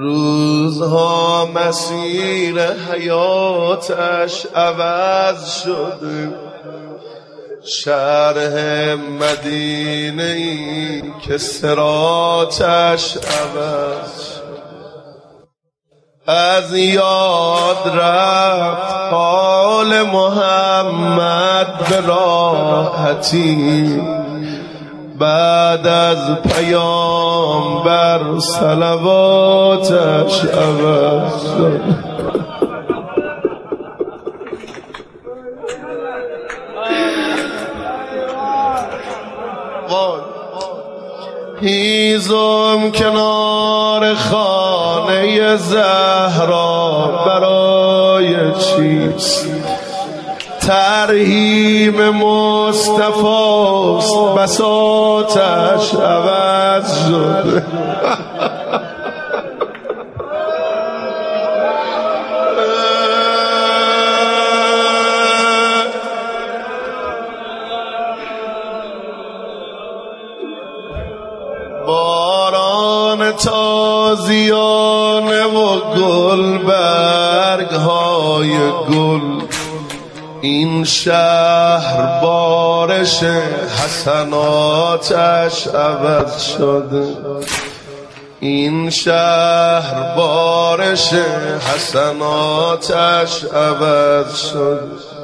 روزها مسیر حیاتش عوض شده، شرح مدینه ای که صراطش عوض شده. از یاد رفت قول محمد به راحتی، بعد از پیامبر صلواتش عوض شد. هیزم کنار خانه زهرا برای چیست؟ ترحیم مصطفاست بساطش عوض شده. باران تازیانه و گل برگ های گل، این شهر بارش حسناتش عوض شده. این شهر بارش حسناتش عوض شده.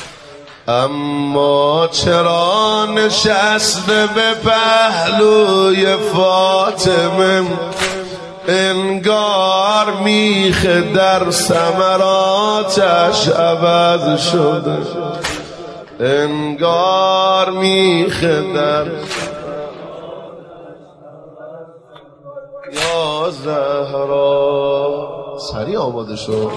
اما چرا نشسته به پهلوی فاطمه، انگار میخ در ثمراتش عوض شده. انگار میخ در یا زهرا. سریع آماده شد.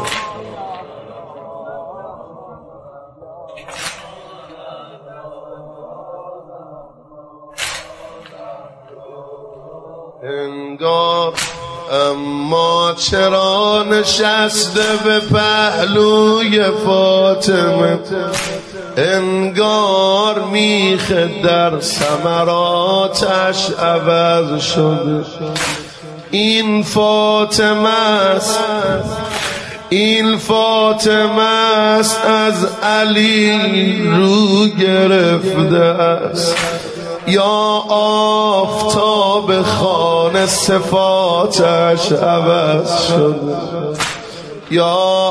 انگار اما چرا نشسته به پهلوی فاطمه، انگار میخ در ثمراتش عوض شده. این فاطمه است، این فاطمه است از علی رو گرفته است، یا آفتاب خانه صفاتش عوض شده. یا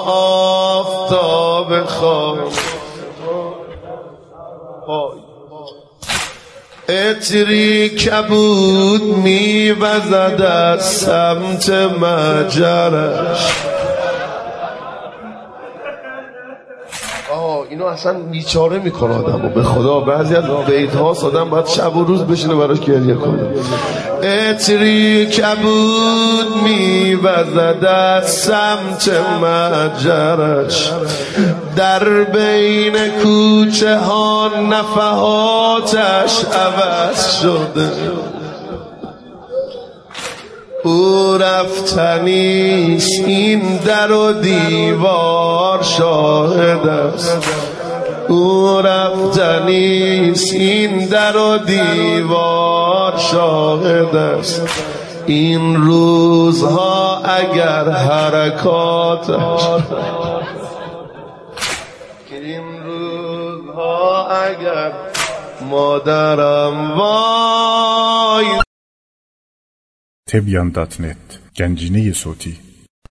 آفتاب خانه عطری کبود میوزد از سمت مجرش. اینو اصلا بیچاره میکنه آدمو به خدا. بعضی از بیت هاست آدم باید شب و روز بشینه براش گریه کنه. عطری کبود میوزد از سمت مجرش، در بین کوچه ها نفحاتش عوض شده. او رفتنیست این در و دیوار شاهد است. او رفتنیست این در و دیوار شاهد است. این روزها اگر حرکاتش، این روزها اگر مادرم وای. Tebyan.net Gencine Soti